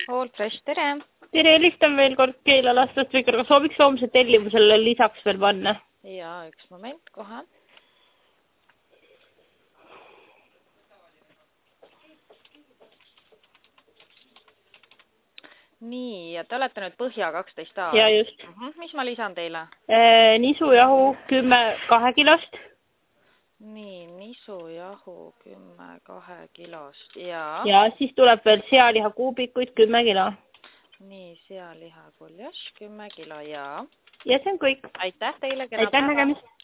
All Fresh, tere! Tere, helistan veel kord keelalastast või sooviks homse tellimusele lisaks veel panna? Jaa, üks moment, kohe. Nii, ja te olete nüüd Põhja 12A. Ja just. Mis ma lisan teile? Nisujahu 10 2 kilost. Nii, nisujahu 10 2 kilost ja... Ja siis tuleb veel sealiha kuubikuid 10 kilo. Nii, sealiha kuljaš 10 kilo ja... Ja see on kõik. Aitäh teile, Aitäh nägemist!